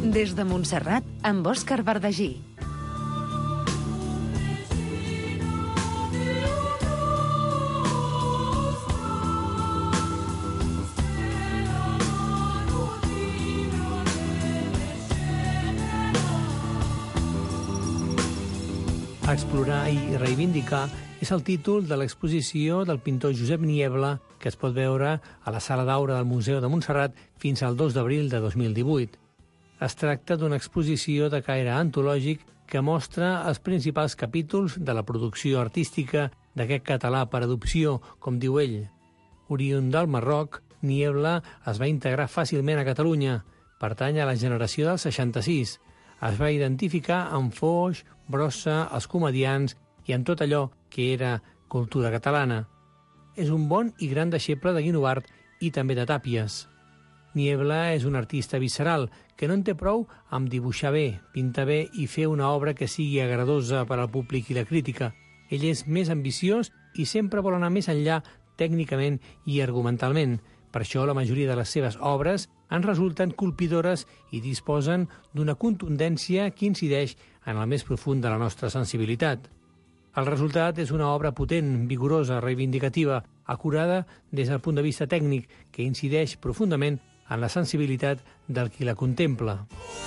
Des de Montserrat, amb Òscar Verdagí. Explorar i reivindicar és el títol de l'exposició del pintor Josep Niebla, que es pot veure a la Sala d'Aura del Museu de Montserrat fins al 2 d'abril de 2018. Es tracta d'una exposició de caire antològic que mostra els principals capítols de la producció artística d'aquest català per adopció, com diu ell. Oriünd del Marroc, Niebla es va integrar fàcilment a Catalunya. Pertany a la generació del 66. Es va identificar amb Foix, Brossa, els comedians i amb tot allò que era cultura catalana. És un bon i gran deixeble de Guinovart i també de Tàpies. Niebla és un artista visceral que no en té prou amb dibuixar bé, pintar bé i fer una obra que sigui agradadosa per al públic i la crítica. Ell és més ambiciós i sempre vol anar més enllà tècnicament i argumentalment. Per això la majoria de les seves obres en resulten colpidores i disposen d'una contundència que incideix en el més profund de la nostra sensibilitat. El resultat és una obra potent, vigorosa, reivindicativa, acurada des del punt de vista tècnic, que incideix profundament en la sensibilitat del qui la contempla.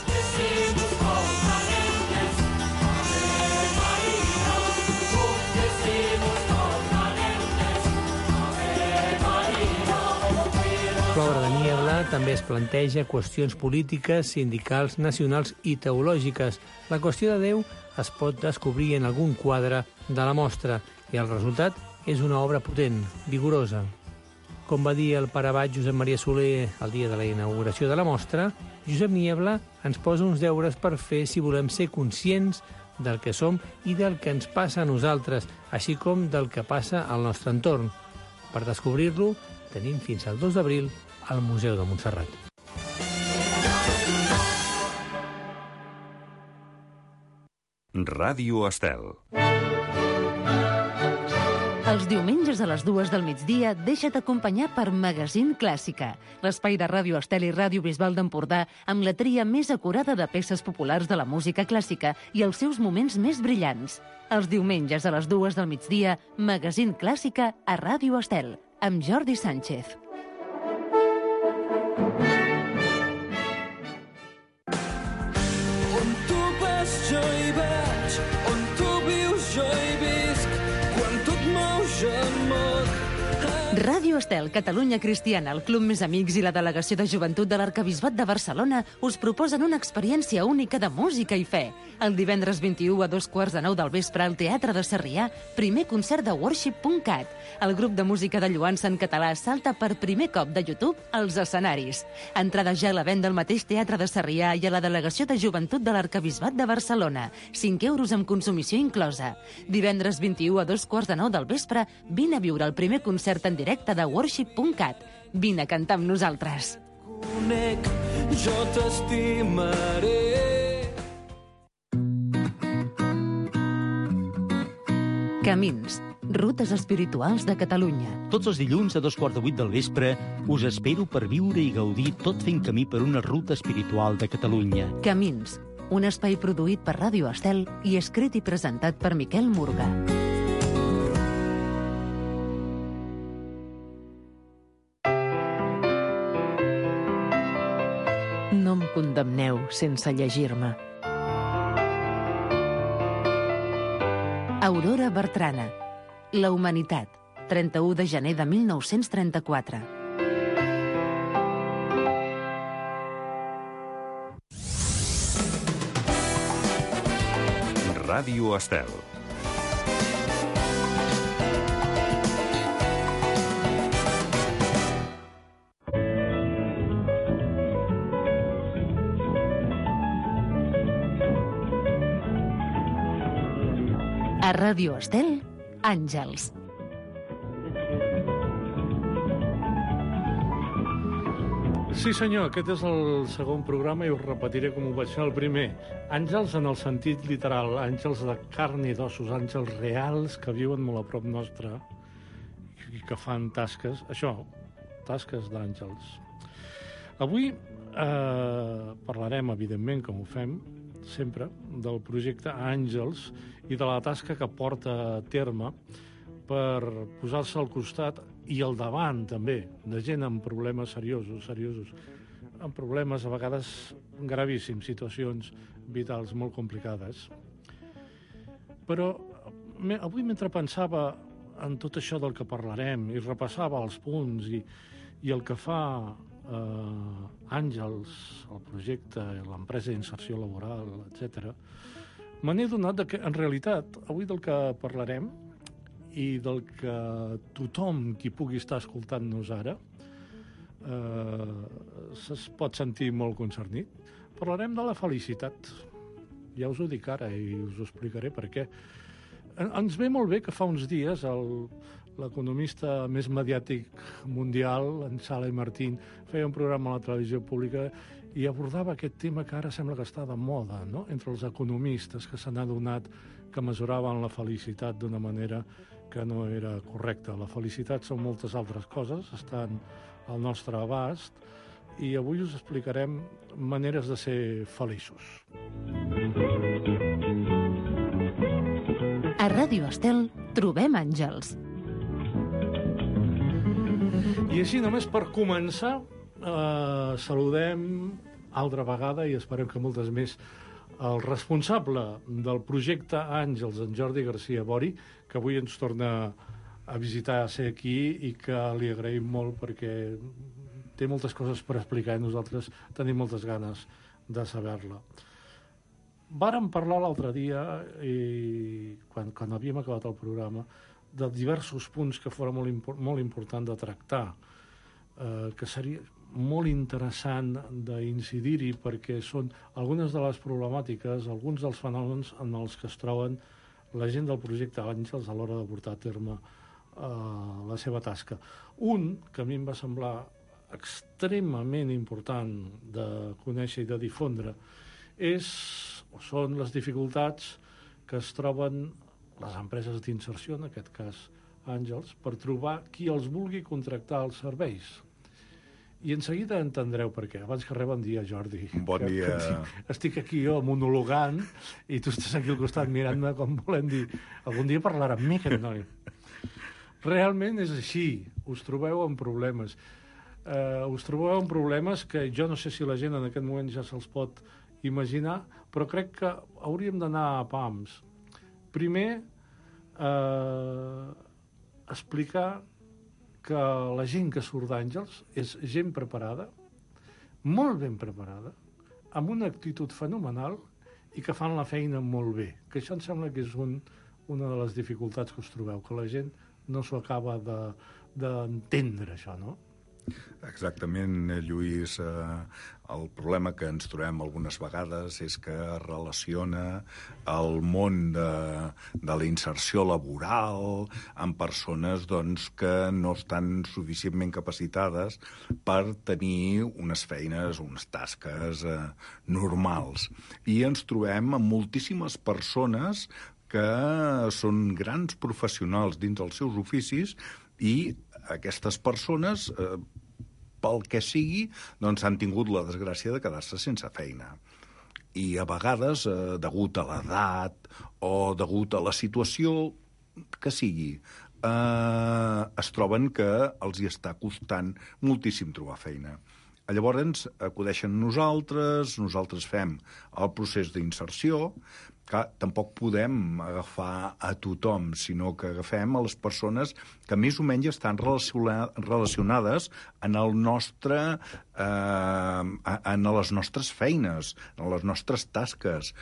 L'obra de Niebla també es planteja qüestions polítiques, sindicals, nacionals i teològiques. La qüestió de Déu es pot descobrir en algun quadre de la mostra i el resultat és una obra potent, vigorosa. Com va dir el pare abat Josep Maria Soler el dia de la inauguració de la mostra, Josep Niebla ens posa uns deures per fer si volem ser conscients del que som i del que ens passa a nosaltres, així com del que passa al nostre entorn. Per descobrir-lo, tenim fins al 2 d'abril al Museu de Montserrat. Ràdio Estel. Els diumenges a les 2 del migdia deixa't acompanyar per Magazín Clàssica, l'espai de Ràdio Estel i Ràdio Bisbal d'Empordà amb la tria més acurada de peces populars de la música clàssica i els seus moments més brillants. Els diumenges a les 2 del migdia, Magazín Clàssica a Ràdio Estel, amb Jordi Sánchez. On tu vas jo hi vaig, on tu vius jo hi visc, quan tu et mous jo em moc. Ràdio Estel, Catalunya Cristiana, el Club Més Amics i la Delegació de Joventut de l'Arquebisbat de Barcelona us proposen una experiència única de música i fe. El divendres 21 a 2:15 del vespre al Teatre de Sarrià, primer concert de Worship.cat. El grup de música de lloança en català salta per primer cop de YouTube als escenaris. Entrada ja a la venda al mateix Teatre de Sarrià i a la Delegació de Joventut de l'Arquebisbat de Barcelona. 5 euros amb consumició inclosa. Divendres 21 a 2:15 del vespre, vine a viure el primer concert en directe de Worship.cat. Vine a cantar amb nosaltres. Conec, jo t'estimaré. Camins, rutes espirituals de Catalunya. Tots els dilluns a 7:15 del vespre us espero per viure i gaudir tot fent camí per una ruta espiritual de Catalunya. Camins, un espai produït per Ràdio Estel i escrit i presentat per Miquel Murga. No em condemneu sense llegir-me. Aurora Bertrana. La humanitat. 31 de gener de 1934. Ràdio Estel. A Ràdio Estel, Àngels. Sí senyor, aquest és el segon programa i us repetiré com ho vaig fer el primer. Àngels en el sentit literal, àngels de carn i d'ossos, àngels reals que viuen molt a prop nostre i que fan tasques, això, tasques d'àngels. Avui parlarem, evidentment, com ho fem sempre, del projecte Àngels i de la tasca que porta a terme per posar-se al costat i al davant, també, de gent amb problemes seriosos, amb problemes a vegades gravíssims, situacions vitals molt complicades. Però avui, mentre pensava en tot això del que parlarem i repassava els punts i el que fa Àngels, el projecte, l'empresa d'inserció laboral, etc., me n'he adonat que, en realitat, avui del que parlarem i del que tothom qui pugui estar escoltant-nos ara es pot sentir molt concernit. Parlarem de la felicitat. Ja us ho dic ara i us ho explicaré per què. Ens ve molt bé que fa uns dies l'economista més mediàtic mundial, en Sala i Martín, feia un programa a la televisió pública i abordava aquest tema que ara sembla que està de moda, no?, entre els economistes, que s'han adonat que mesuraven la felicitat d'una manera que no era correcta. La felicitat són moltes altres coses, estan al nostre abast, i avui us explicarem maneres de ser feliços. A Ràdio Estel trobem Àngels. I així, només per començar, saludem altra vegada, i esperem que moltes més, el responsable del projecte Àngels, en Jordi García Bori, que avui ens torna a visitar, a ser aquí, i que li agraïm molt perquè té moltes coses per explicar i nosaltres tenim moltes ganes de saber-la. Vàrem parlar l'altre dia, quan havíem acabat el programa, de diversos punts que fora molt important de tractar, que seria molt interessant d'incidir-hi perquè són algunes de les problemàtiques, alguns dels fenòmens en els que es troben la gent del projecte Àngels a l'hora de portar a terme la seva tasca. Un que a mi em va semblar extremament important de conèixer i de difondre són les dificultats que es troben les empreses d'inserció, en aquest cas Àngels, per trobar qui els vulgui contractar els serveis. I en seguida entendreu per què. Abans que res, bon dia, Jordi. Bon dia. Estic aquí jo monologant i tu estàs aquí al costat mirant-me com volem dir algun dia parlarà amb mi, aquest noi. Realment és així. Us trobeu amb problemes. Us trobeu amb problemes que jo no sé si la gent en aquest moment ja se'ls pot imaginar, però crec que hauríem d'anar a pams. Primer, explicar que la gent que surt d'Àngels és gent preparada, molt ben preparada, amb una actitud fenomenal i que fan la feina molt bé. Que això em sembla que és una de les dificultats que us trobeu, que la gent no s'ho acaba d'entendre, això, no? Exactament, Lluís. El problema que ens trobem algunes vegades és que relaciona el món de la inserció laboral amb persones que no estan suficientment capacitades per tenir unes feines, unes tasques normals. I ens trobem amb moltíssimes persones que són grans professionals dins els seus oficis i aquestes persones, pel que sigui, han tingut la desgràcia de quedar-se sense feina. I a vegades, degut a l'edat o degut a la situació que sigui, es troben que els hi està costant moltíssim trobar feina. Llavors acudeixen nosaltres fem el procés d'inserció. Tampoc podem agafar a tothom, sinó que agafem a les persones que més o menys estan relacionades en les nostres feines, en les nostres tasques.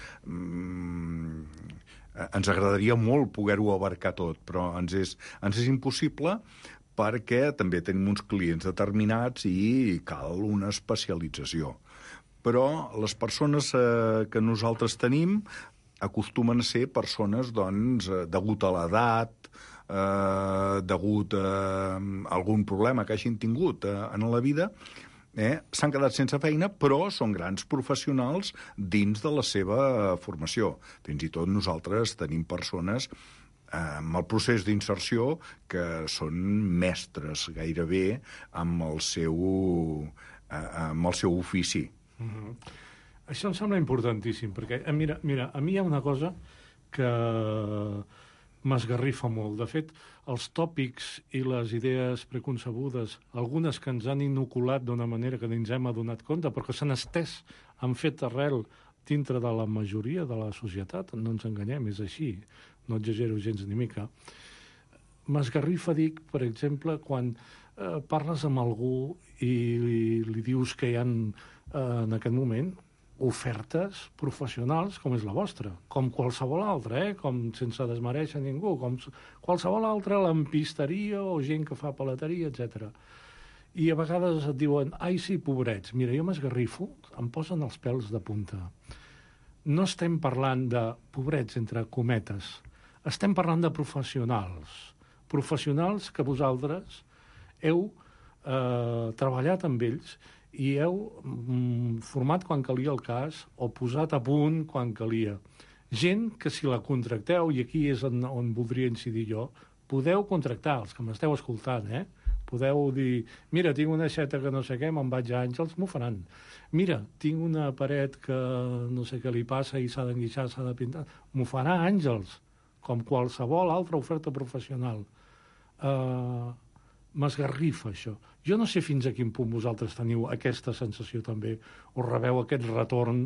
Ens agradaria molt poder-ho abarcar tot, però ens és impossible perquè també tenim uns clients determinats i cal una especialització. Però les persones que nosaltres tenim acostumen a ser persones, degut a l'edat, degut a algun problema que hagin tingut en la vida, s'han quedat sense feina, però són grans professionals dins de la seva formació. Fins i tot nosaltres tenim persones amb el procés d'inserció que són mestres gairebé amb el seu amb el seu ofici. Això em sembla importantíssim, perquè, mira, a mi hi ha una cosa que m'esgarrifa molt. De fet, els tòpics i les idees preconcebudes, algunes que ens han inoculat d'una manera que ni ens hem adonat compte, però que s'han estès, han fet arrel dintre de la majoria de la societat, no ens enganyem, és així, no exagero gens ni mica. M'esgarrifa, dic, per exemple, quan parles amb algú i li dius que hi ha en aquest moment ofertes professionals com és la vostra, com qualsevol altra, com sense desmereixer ningú, com qualsevol altra lampisteria o gent que fa paleteria, etc. I a vegades et diuen, ai sí, pobrets. Mira, jo m'esgarrifo, em posen els pèls de punta. No estem parlant de pobrets, entre cometes, estem parlant de professionals, professionals que vosaltres heu treballat amb ells i heu format quan calia el cas o posat a punt quan calia. Gent que si la contracteu, i aquí és on voldria incidir jo, podeu contractar, els que m'esteu escoltant, podeu dir, mira, tinc una aixeta que no sé què, me'n vaig a Àngels, m'ho faran. Mira, tinc una paret que no sé què li passa i s'ha d'enguixar, s'ha de pintar, m'ho farà Àngels, com qualsevol altra oferta professional. M'esgarrifa això. Jo no sé fins a quin punt vosaltres teniu aquesta sensació també, o rebeu aquest retorn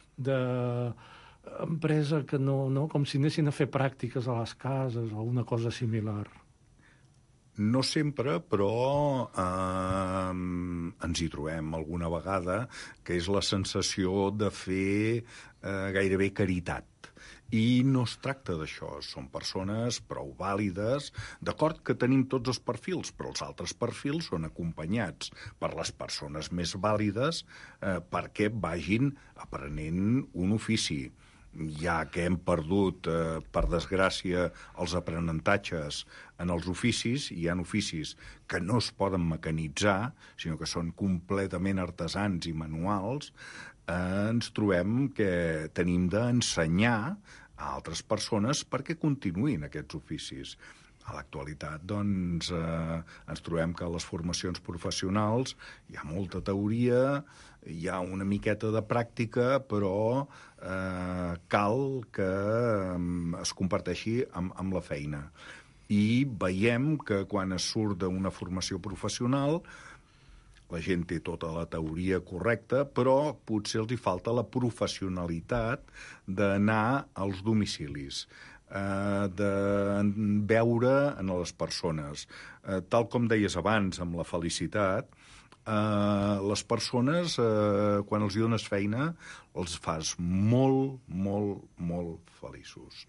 d'empresa que no, com si anessin a fer pràctiques a les cases o una cosa similar. No sempre, però ens hi trobem alguna vegada, que és la sensació de fer gairebé caritat. I no es tracta d'això, són persones prou vàlides, d'acord que tenim tots els perfils, però els altres perfils són acompanyats per les persones més vàlides perquè vagin aprenent un ofici. Ja que hem perdut, per desgràcia, els aprenentatges en els oficis, hi ha oficis que no es poden mecanitzar, sinó que són completament artesans i manuals, ens trobem que tenim d'ensenyar a altres persones perquè continuïn aquests oficis. A l'actualitat, doncs, ens trobem que a les formacions professionals hi ha molta teoria, hi ha una miqueta de pràctica, però cal que es comparteixi amb la feina. I veiem que quan es surt d'una formació professional, la gent té tota la teoria correcta, però potser els hi falta la professionalitat d'anar als domicilis, de veure en les persones. Tal com deies abans amb la felicitat, les persones, quan els dones feina, els fas molt, molt, molt feliços.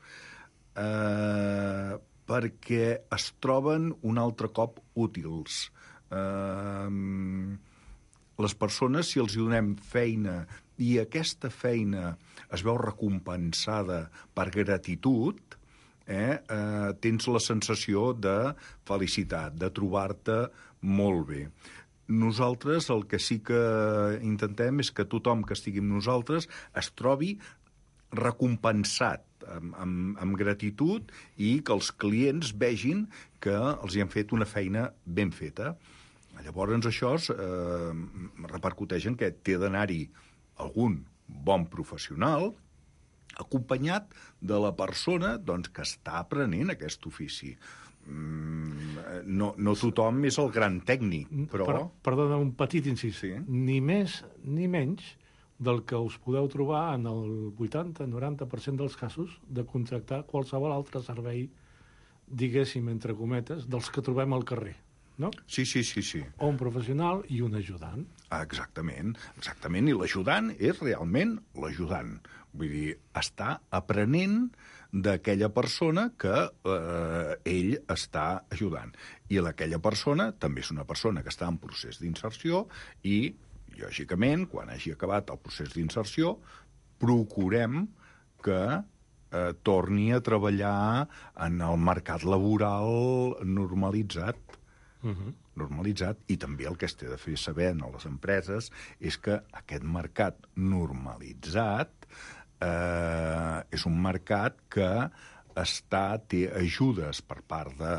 Perquè es troben un altre cop útils. Les persones, si els donem feina i aquesta feina es veu recompensada per gratitud, tens la sensació de felicitat, de trobar-te molt bé. Nosaltres el que sí que intentem és que tothom que estigui amb nosaltres es trobi recompensat amb gratitud i que els clients vegin que els hi han fet una feina ben feta. Llavors això repercuteix en que té d'anar-hi algun bon professional acompanyat de la persona que està aprenent aquest ofici. No tothom és el gran tècnic, però... Perdona, un petit incís. Sí. Ni més ni menys del que us podeu trobar en el 80-90% dels casos de contractar qualsevol altre servei, diguéssim, entre cometes, dels que trobem al carrer. No? Sí. O un professional i un ajudant. Exactament. I l'ajudant és realment l'ajudant. Vull dir, està aprenent d'aquella persona que ell està ajudant. I aquella persona també és una persona que està en procés d'inserció i, lògicament, quan hagi acabat el procés d'inserció, procurem que torni a treballar en el mercat laboral normalitzat. Normalitzat, i també el que es té de fer saber a les empreses és que aquest mercat normalitzat és un mercat que té ajudes per part de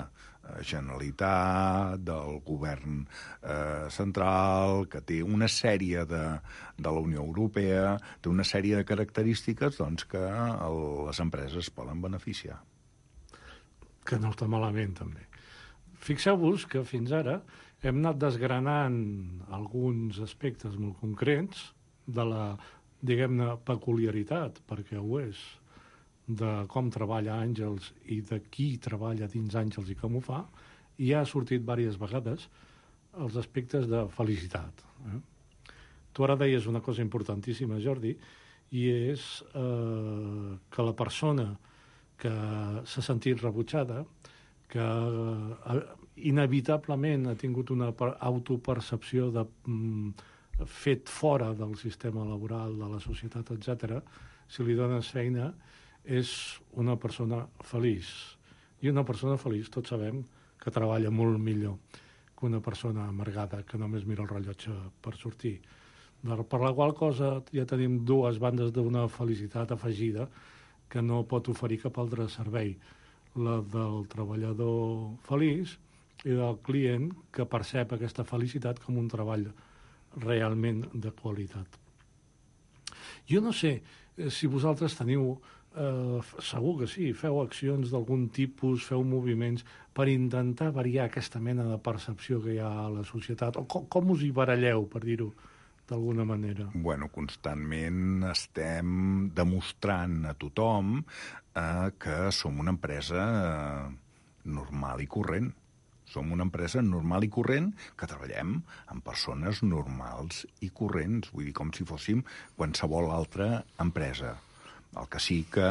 Generalitat, del govern central, que té una sèrie de la Unió Europea, té una sèrie de característiques doncs, que les empreses poden beneficiar. Que no està malament, també. Fixeu-vos que fins ara hem anat desgranant alguns aspectes molt concrets de la, diguem-ne, peculiaritat, perquè ho és, de com treballa Àngels i de qui treballa dins Àngels i com ho fa, i ha sortit diverses vegades els aspectes de felicitat. Tu ara deies una cosa importantíssima, Jordi, i és que la persona que s'ha sentit rebutjada, que inevitablement ha tingut una autopercepció de fet fora del sistema laboral, de la societat, etc., si li dones feina, és una persona feliç. I una persona feliç, tots sabem que treballa molt millor que una persona amargada que només mira el rellotge per sortir. Per la qual cosa ja tenim dues bandes d'una felicitat afegida que no pot oferir cap altre servei. La del treballador feliç i del client que percep aquesta felicitat com un treball realment de qualitat. Jo no sé si vosaltres teniu, segur que sí, feu accions d'algun tipus, feu moviments per intentar variar aquesta mena de percepció que hi ha a la societat, o com us hi baralleu, per dir-ho d'alguna manera? Bueno, constantment estem demostrant a tothom que som una empresa normal i corrent. Som una empresa normal i corrent que treballem amb persones normals i corrents, vull dir, com si fóssim qualsevol altra empresa. El que sí que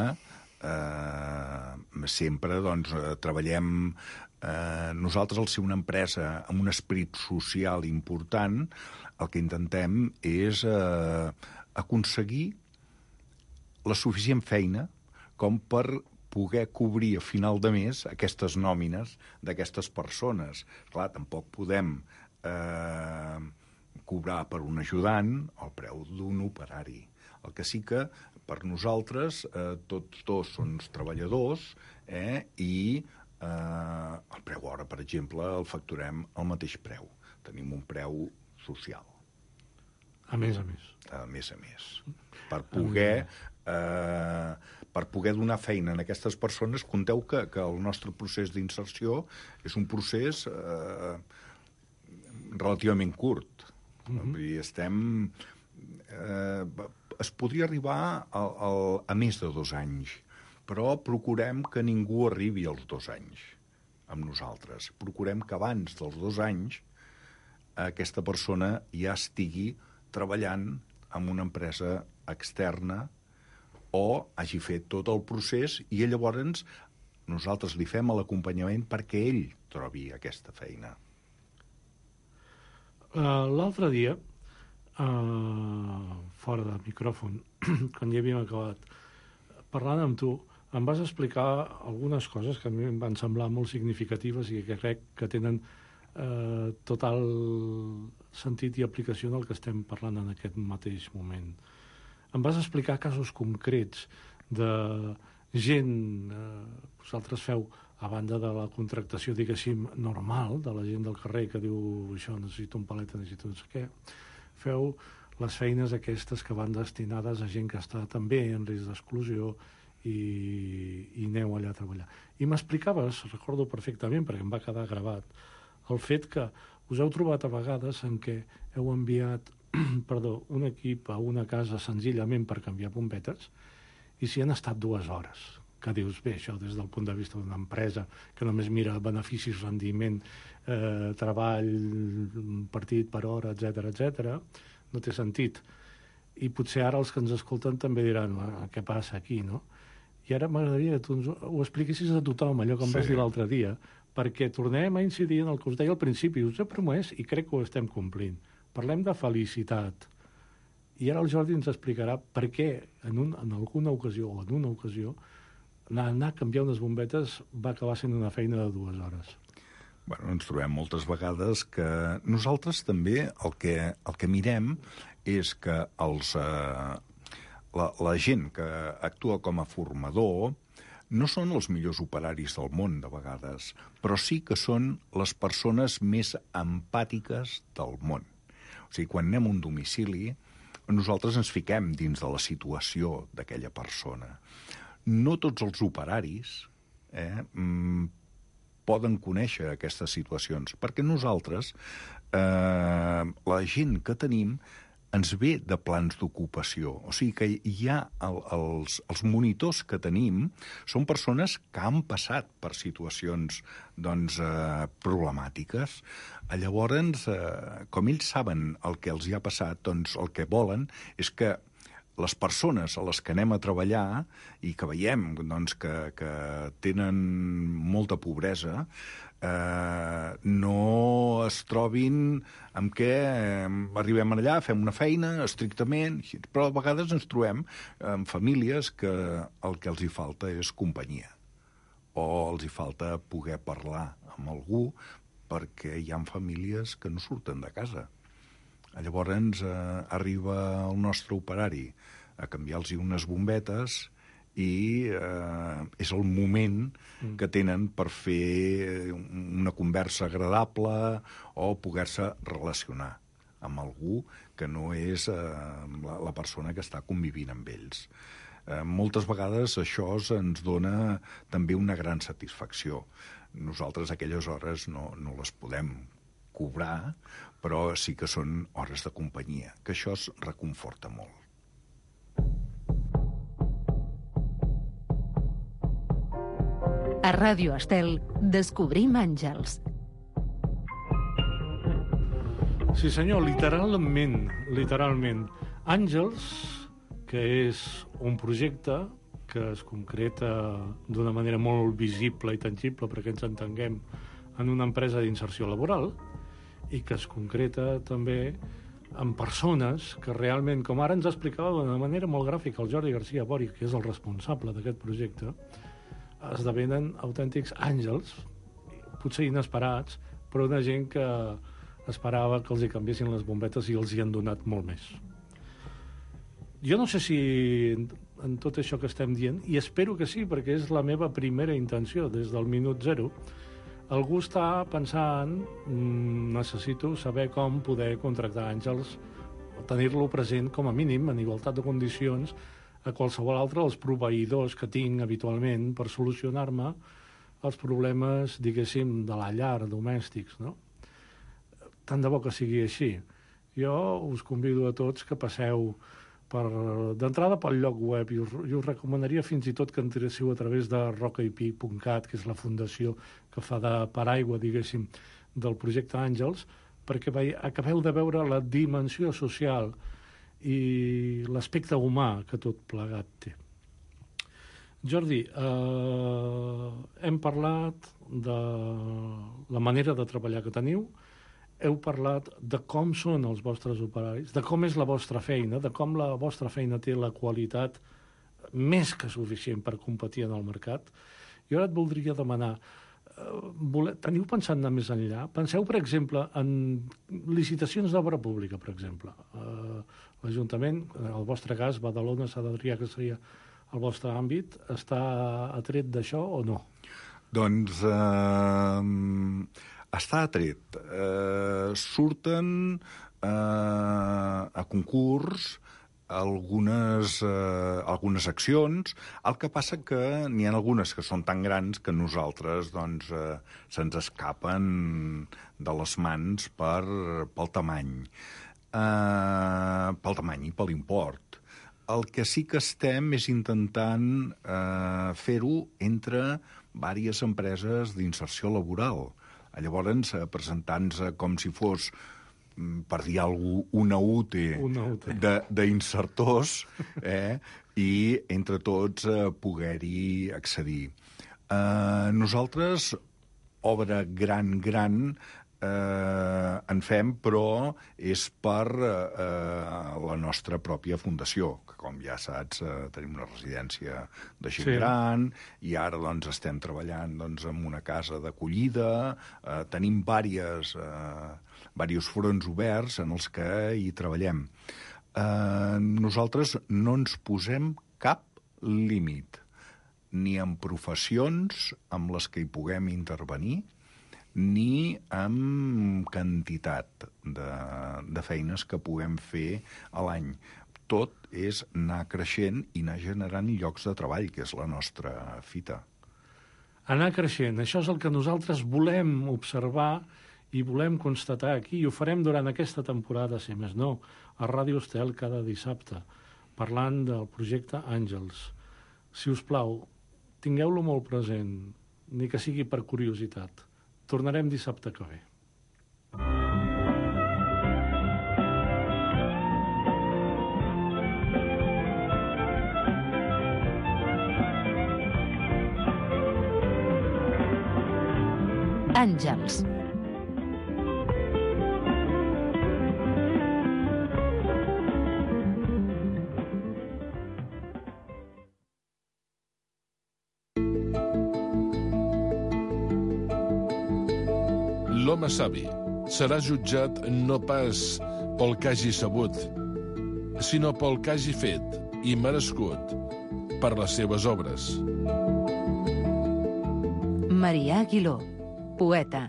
sempre doncs, treballem nosaltres, al ser una empresa amb un esperit social important, el que intentem és aconseguir la suficient feina com per poder cobrir a final de mes aquestes nòmines d'aquestes persones. Clar, tampoc podem cobrar per un ajudant el preu d'un operari. El que sí que per nosaltres tots dos són treballadors i el preu hora, per exemple, el facturem al mateix preu. Tenim un preu social. A més a més. A més a més. Per poder donar feina a aquestes persones, compteu que el nostre procés d'inserció és un procés relativament curt. Vull dir, es podria arribar a més de 2 anys, però procurem que ningú arribi als 2 anys amb nosaltres. Procurem que abans dels 2 anys aquesta persona ja estigui treballant en una empresa externa o hagi fet tot el procés i llavors nosaltres li fem l'acompanyament perquè ell trobi aquesta feina. L'altre dia, fora de micròfon, quan ja havíem acabat, parlant amb tu, em vas explicar algunes coses que a mi em van semblar molt significatives i que crec que tenen total sentit i aplicació del que estem parlant en aquest mateix moment. Em vas explicar casos concrets de gent, vosaltres feu, a banda de la contractació, diguéssim, normal, de la gent del carrer que diu això, necessito un paleta, necessito no sé què, feu les feines aquestes que van destinades a gent que està també en risc d'exclusió i aneu allà a treballar. I m'explicaves, recordo perfectament, perquè em va quedar gravat, el fet que us heu trobat a vegades en què heu enviat un equip a una casa senzillament per canviar bombetes i s'hi han estat 2 hores. Que dius, bé, això des del punt de vista d'una empresa que només mira beneficis, rendiment, treball, partit per hora, etc, no té sentit. I potser ara els que ens escolten també diran, què passa aquí, no? I ara m'agradaria que tu ho expliquessis a tothom, allò que em vas dir l'altre dia, perquè tornem a incidir en el que us deia al principi, us he promès i crec que ho estem complint. Parlem de felicitat. I ara el Jordi ens explicarà per què en alguna ocasió, o en una ocasió, anar a canviar unes bombetes va acabar sent una feina de 2 hores. Bueno, ens trobem moltes vegades que nosaltres també el que mirem és que la gent que actua com a formador no són els millors operaris del món, de vegades, però sí que són les persones més empàtiques del món. O sigui, quan anem a un domicili, nosaltres ens fiquem dins de la situació d'aquella persona. No tots els operaris poden conèixer aquestes situacions, perquè nosaltres, la gent que tenim, ens ve de plans d'ocupació. O sigui que hi ha els monitors que tenim són persones que han passat per situacions problemàtiques. Llavors, com ells saben el que els hi ha passat, doncs el que volen és que les persones a les que anem a treballar i que veiem que tenen molta pobresa no es trobin amb què arribem allà, fem una feina estrictament, però a vegades ens trobem amb famílies que el que els hi falta és companyia o els hi falta poder parlar amb algú perquè hi ha famílies que no surten de casa. Llavors arriba el nostre operari a canviar-los unes bombetes i és el moment que tenen per fer una conversa agradable o poder-se relacionar amb algú que no és la persona que està convivint amb ells. Moltes vegades això ens dona també una gran satisfacció. Nosaltres aquelles hores no les podem cobrar, però sí que són hores de companyia, que això es reconforta molt. A Ràdio Estel descobrim àngels. Sí, senyor, literalment. Àngels, que és un projecte que es concreta d'una manera molt visible i tangible, perquè ens entenguem, en una empresa d'inserció laboral, i que es concreta també en persones que realment, com ara ens explicava d'una manera molt gràfica el Jordi García Bori, que és el responsable d'aquest projecte, esdevenen autèntics àngels, potser inesperats, però una gent que esperava que els hi canviessin les bombetes i els hi han donat molt més. Jo no sé si en tot això que estem dient, i espero que sí, perquè és la meva primera intenció des del minut zero, algú està pensant necessito saber com poder contractar àngels o tenir-lo present com a mínim en igualtat de condicions a qualsevol altre dels proveïdors que tinc habitualment per solucionar-me els problemes, diguéssim, de la llar, domèstics, no? Tant de bo que sigui així. Jo us convido a tots que passeu d'entrada pel lloc web i us recomanaria fins i tot que entréssiu a través de rocaip.cat, que és la fundació que fa de paraigua, diguéssim, del projecte Àngels, perquè acabeu de veure la dimensió social i l'aspecte humà que tot plegat té. Jordi, hem parlat de la manera de treballar que teniu, heu parlat de com són els vostres operaris, de com és la vostra feina, de com la vostra feina té la qualitat més que suficient per competir en el mercat. Jo ara et voldria demanar, teniu pensat anar més enllà? Penseu, per exemple, en licitacions d'obra pública, per exemple. L'Ajuntament, en el vostre cas, Badalona, Sant Adrià, que seria el vostre àmbit, està atret d'això o no? Doncs està atret. Surten a concurs algunes accions, el que passa que n'hi ha algunes que són tan grans que nosaltres se'ns escapen de les mans pel tamany i per l'import. El que sí que estem és intentant fer-ho entre diverses empreses d'inserció laboral. Llavors, presentant-nos com si fos, per dir alguna cosa, una UTE d'insertors i entre tots poder-hi accedir. Nosaltres, obra gran, en fem, però és per la nostra pròpia fundació, que com ja saps tenim una residència de gent gran i ara estem treballant en una casa d'acollida, tenim diversos fronts oberts en els que hi treballem. Nosaltres no ens posem cap límit. ni en professions amb les que hi puguem intervenir, ni amb quantitat de feines que puguem fer a l'any. Tot és anar creixent i anar generant llocs de treball, que és la nostra fita. Anar creixent, això és el que nosaltres volem observar i volem constatar aquí, i ho farem durant aquesta temporada, si més no, a Ràdio Estel cada dissabte, parlant del projecte Àngels. Si us plau, tingueu-lo molt present, ni que sigui per curiositat. Tornarem dissabte que ve. Àngels. L'home savi serà jutjat no pas pel que hagi sabut, sinó pel que hagi fet i merescut per les seves obres. Marià Aguiló, poeta.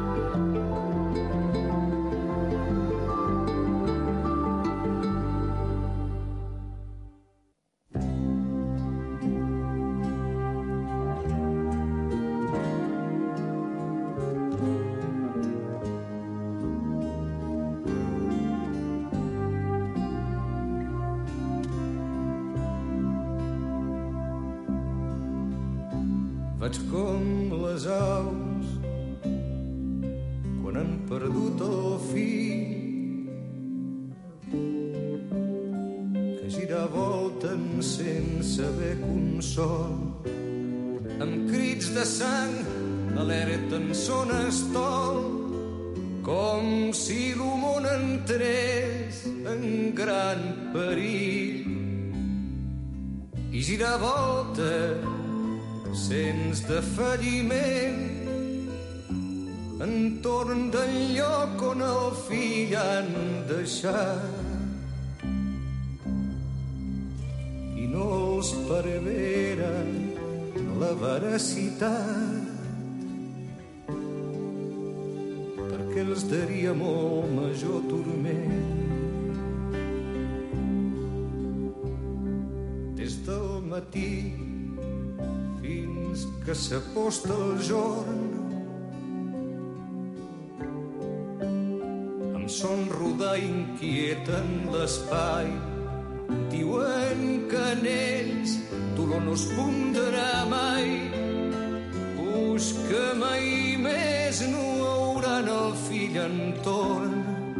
Vaig com les aus quan han perdut el fill, que gira volten sense haver consol, amb crits de sang alerten son estol, com si el món entrés en gran perill, i gira voltes sents defalliment entorn del lloc on el fill han deixat, i no els prevera la veracitat, perquè els daria molt major turment. Des del matí fins que s'aposta el jorn, amb son rodar inquieten l'espai, diuen que en ells dolor no es fundarà mai, pues que mai més no hauran el fill entorn,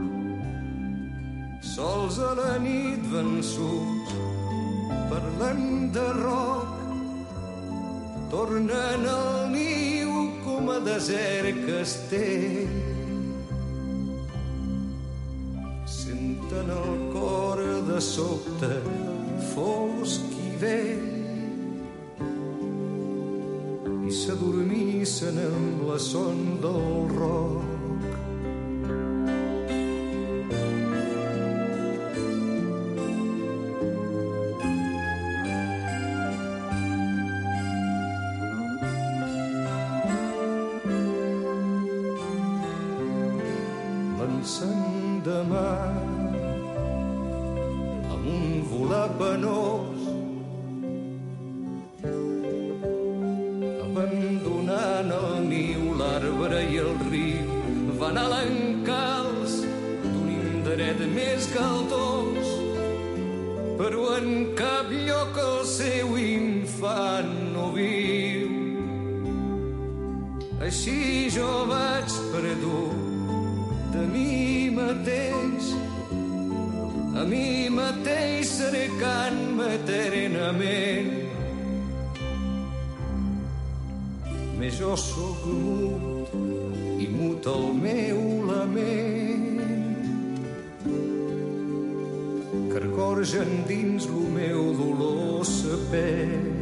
sols a la nit vençuts per l'enderroc, tornen al niu com a desert castell. Senten el cor de sobte fosc i vell i s'adormissen amb la son del roc. S'endemà amb un volar penós, abandonant el niu, l'arbre i el riu, van a l'encalç d'un indret més caldós, però en cap lloc el seu infant no viu. Així jo vaig perdut de mi mateix, a mi mateix cercant-me eternament. Més jo sóc mut i mut el meu lament, que recorgen dins lo meu dolor sa pell.